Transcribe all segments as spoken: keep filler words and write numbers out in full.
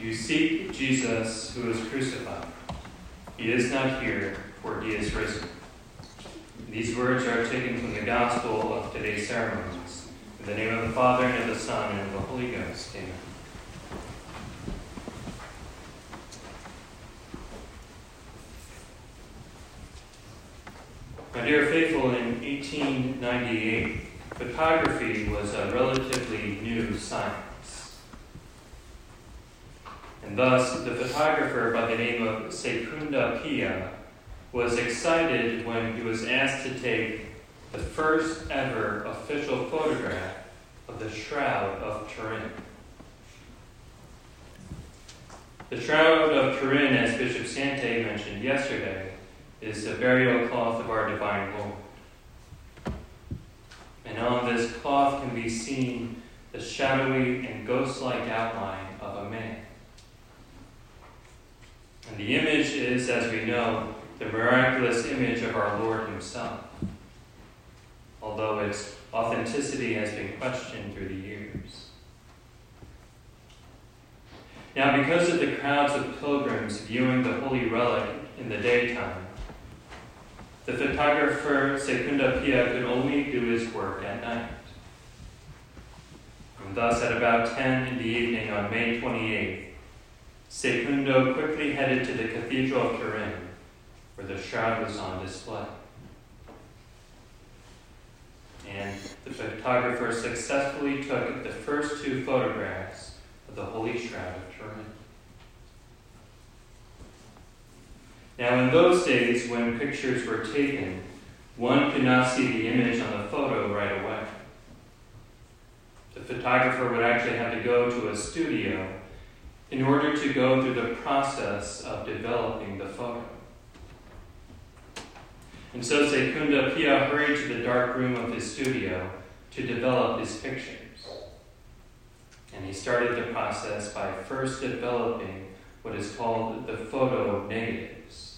You seek Jesus who is crucified. He is not here, for he is risen. These words are taken from the gospel of today's ceremonies. In the name of the Father, and of the Son, and of the Holy Ghost. Amen. My dear faithful, in eighteen ninety-eight, photography was a relatively new science. And thus, the photographer by the name of Secunda Pia was excited when he was asked to take the first ever official photograph of the Shroud of Turin. The Shroud of Turin, as Bishop Sante mentioned yesterday, is the burial cloth of our divine Lord. And on this cloth can be seen the shadowy and ghost-like outline of a man. And the image is, as we know, the miraculous image of our Lord himself, although its authenticity has been questioned through the years. Now, because of the crowds of pilgrims viewing the holy relic in the daytime, the photographer Secunda Pia could only do his work at night. And thus, at about ten in the evening on May twenty-eighth, Secundo quickly headed to the Cathedral of Turin, where the shroud was on display. And the photographer successfully took the first two photographs of the Holy Shroud of Turin. Now, in those days, when pictures were taken, one could not see the image on the photo right away. The photographer would actually have to go to a studio in order to go through the process of developing the photo. And so Secunda Pia hurried to the dark room of his studio to develop his pictures. And he started the process by first developing what is called the photo negatives.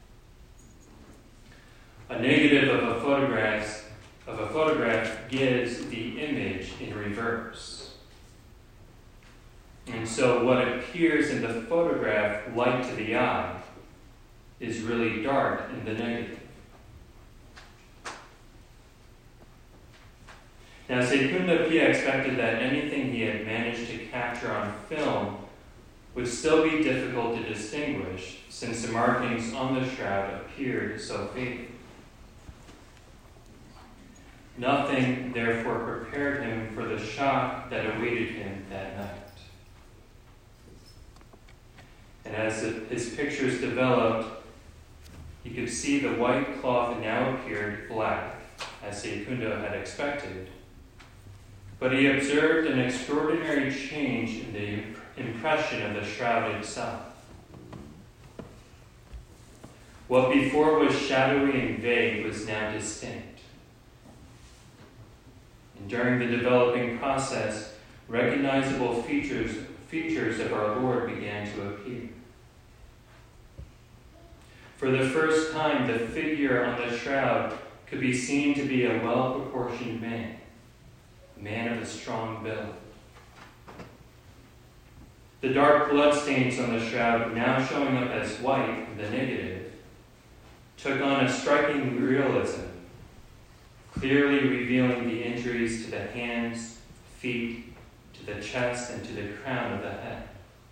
A negative of a photograph of a photograph gives the image in reverse. And so what appears in the photograph light to the eye is really dark in the negative. Now, Secunda Pia expected that anything he had managed to capture on film would still be difficult to distinguish, since the markings on the shroud appeared so faded. Nothing, therefore, prepared him for the shock that awaited him that night. And as his pictures developed, he could see the white cloth now appeared black, as Secunda had expected. But he observed an extraordinary change in the impression of the shroud itself. What before was shadowy and vague was now distinct. And during the developing process, recognizable features, features of our Lord began to appear. For the first time, the figure on the shroud could be seen to be a well-proportioned man, a man of a strong build. The dark bloodstains on the shroud, now showing up as white in the negative, took on a striking realism, clearly revealing the injuries to the hands, feet, to the chest, and to the crown of the head.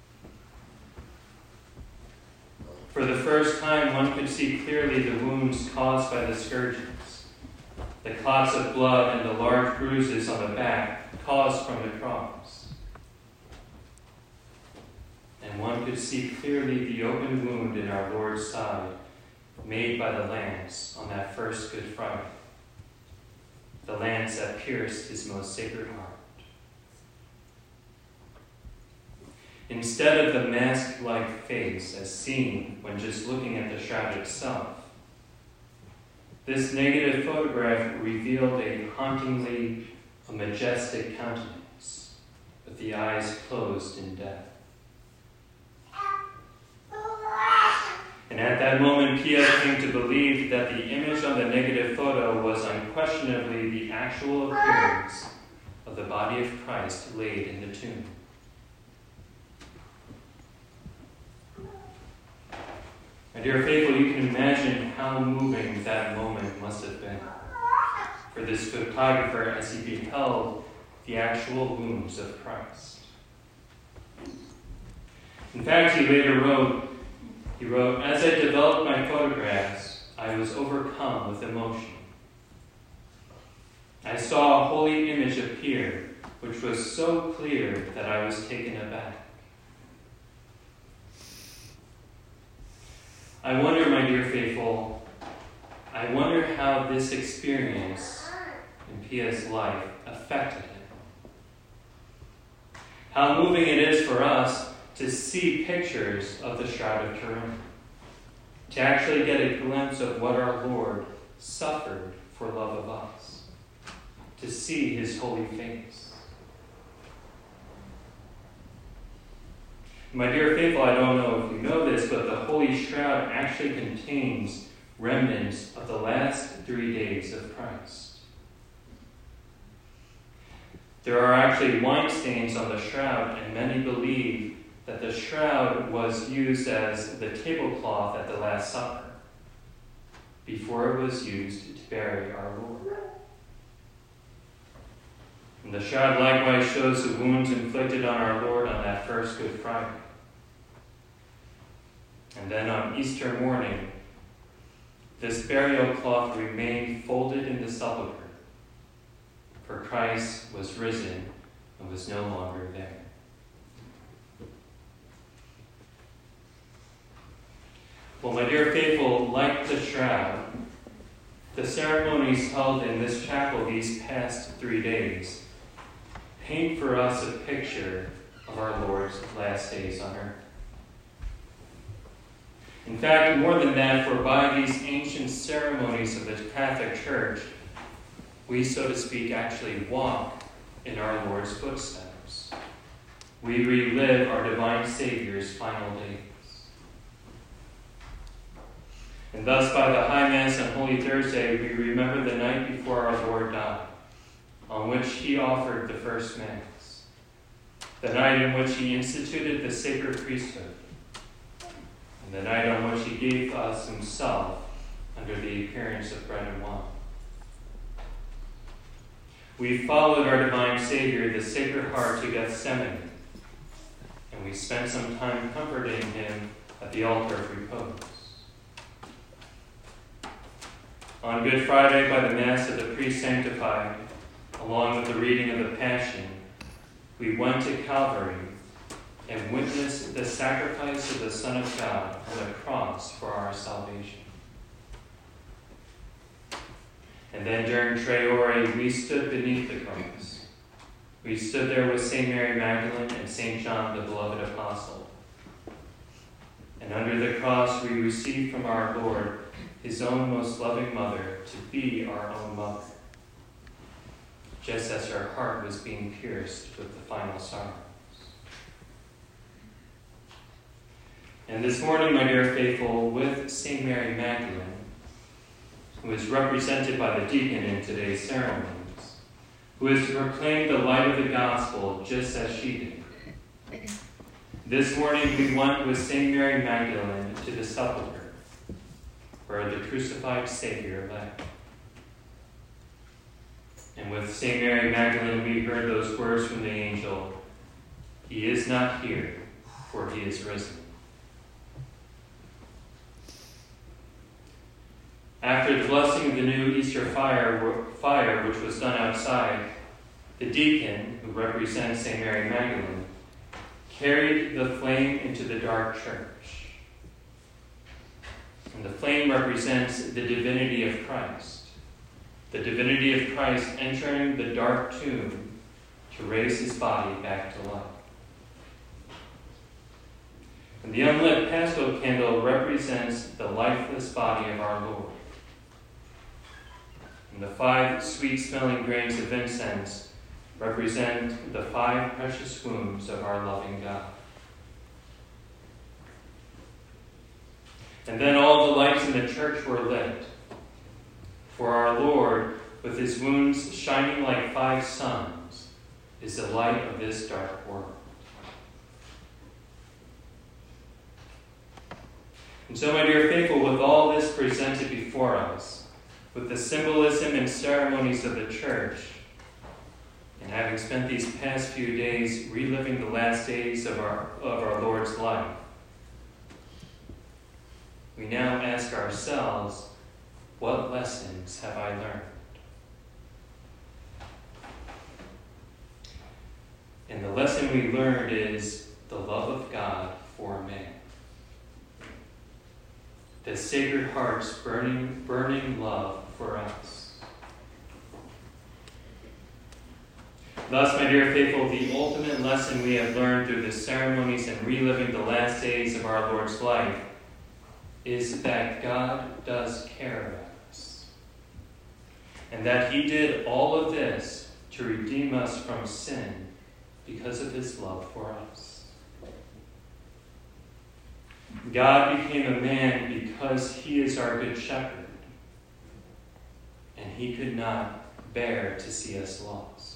For the first time, one could see clearly the wounds caused by the scourgings, the clots of blood and the large bruises on the back caused from the cross. And one could see clearly the open wound in our Lord's side made by the lance on that first Good Friday, the lance that pierced his most sacred heart. Instead of the mask-like face as seen when just looking at the shroud itself, this negative photograph revealed a hauntingly a majestic countenance, with the eyes closed in death. And at that moment, Pia came to believe that the image on the negative photo was unquestionably the actual appearance of the body of Christ laid in the tomb. dear faithful, you can imagine how moving that moment must have been for this photographer as he beheld the actual wounds of Christ. In fact, he later wrote, he wrote, "As I developed my photographs, I was overcome with emotion. I saw a holy image appear, which was so clear that I was taken aback. I wonder, my dear faithful, I wonder how this experience in Pia's life affected him. How moving it is for us to see pictures of the Shroud of Turin, to actually get a glimpse of what our Lord suffered for love of us, to see his holy face. My dear faithful, I don't know if you know this, but the Holy Shroud actually contains remnants of the last three days of Christ. There are actually wine stains on the shroud, and many believe that the shroud was used as the tablecloth at the Last Supper before it was used to bury our Lord. And the shroud likewise shows the wounds inflicted on our Lord on that first Good Friday. And then on Easter morning, this burial cloth remained folded in the sepulchre, for Christ was risen and was no longer there. Well, my dear faithful, like the shroud, the ceremonies held in this chapel these past three days paint for us a picture of our Lord's last days on earth. In fact, more than that, for by these ancient ceremonies of the Catholic Church, we, so to speak, actually walk in our Lord's footsteps. We relive our divine Savior's final days. And thus, by the High Mass on Holy Thursday, we remember the night before our Lord died, on which he offered the first Mass, the night in which he instituted the sacred priesthood, and the night on which he gave us himself under the appearance of bread and wine. We followed our divine Savior, the Sacred Heart, to Gethsemane, and we spent some time comforting him at the altar of repose. On Good Friday, by the Mass of the Priest Sanctified, along with the reading of the Passion, we went to Calvary and witnessed the sacrifice of the Son of God on the cross for our salvation. And then during Tre Ore, we stood beneath the cross. We stood there with Saint Mary Magdalene and Saint John, the beloved apostle. And under the cross, we received from our Lord his own most loving mother to be our own mother, just as her heart was being pierced with the final sorrows. And this morning, my dear faithful, with Saint Mary Magdalene, who is represented by the deacon in today's ceremonies, who is to proclaim the light of the gospel just as she did. This morning, we went with Saint Mary Magdalene to the sepulchre, where the crucified Savior lay. And with Saint Mary Magdalene, we heard those words from the angel, "He is not here, for he is risen." After the blessing of the new Easter fire, fire, which was done outside, the deacon, who represents Saint Mary Magdalene, carried the flame into the dark church. And the flame represents the divinity of Christ, the divinity of Christ entering the dark tomb to raise his body back to life. And the unlit Paschal candle represents the lifeless body of our Lord. And the five sweet-smelling grains of incense represent the five precious wounds of our loving God. And then all the lights in the church were lit. For our Lord, with his wounds shining like five suns, is the light of this dark world. And so, my dear faithful, with all this presented before us, with the symbolism and ceremonies of the church, and having spent these past few days reliving the last days of our, of our Lord's life, we now ask ourselves, what lessons have I learned? And the lesson we learned is the love of God for man. The Sacred Heart's burning, burning love for us. Thus, my dear faithful, the ultimate lesson we have learned through the ceremonies and reliving the last days of our Lord's life is that God does care about us. And that he did all of this to redeem us from sin because of his love for us. God became a man because he is our good shepherd, and he could not bear to see us lost.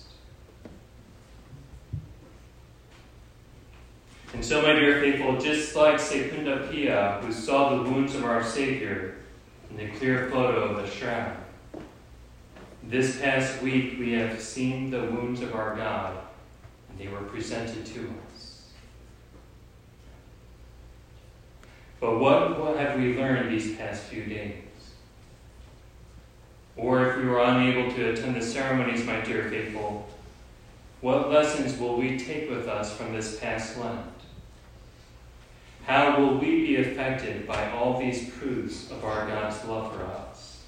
And so, my dear faithful, just like Secunda Pia, who saw the wounds of our Savior in the clear photo of the shroud, this past week we have seen the wounds of our God, and they were presented to us. But what, what have we learned these past few days? Or if we were unable to attend the ceremonies, my dear faithful, what lessons will we take with us from this past Lent? How will we be affected by all these proofs of our God's love for us?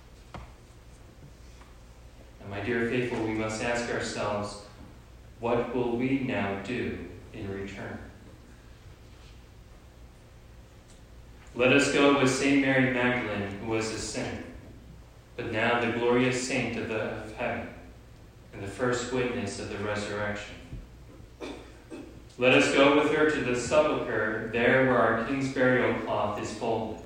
And my dear faithful, we must ask ourselves, what will we now do in return? Let us go with Saint Mary Magdalene, who was a sinner, but now the glorious saint of, the, of heaven, and the first witness of the resurrection. Let us go with her to the sepulchre, there where our King's burial cloth is folded.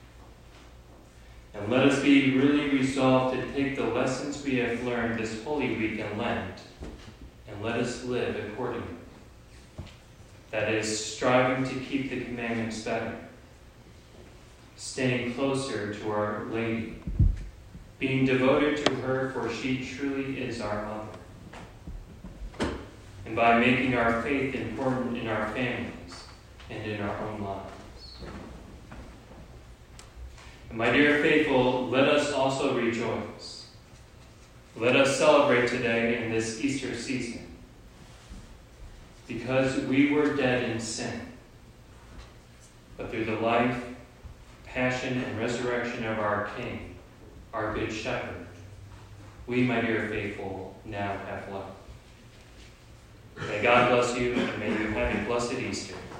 And let us be really resolved to take the lessons we have learned this Holy Week in Lent, and let us live accordingly. That is, striving to keep the commandments better, staying closer to Our Lady, being devoted to her, for she truly is our mother, and by making our faith important in our families and in our own lives. And my dear faithful, let us also rejoice. Let us celebrate today in this Easter season, because we were dead in sin, but through the life, passion, and resurrection of our King, our Good Shepherd, we, my dear faithful, now have life. May God bless you, and may you have a blessed Easter.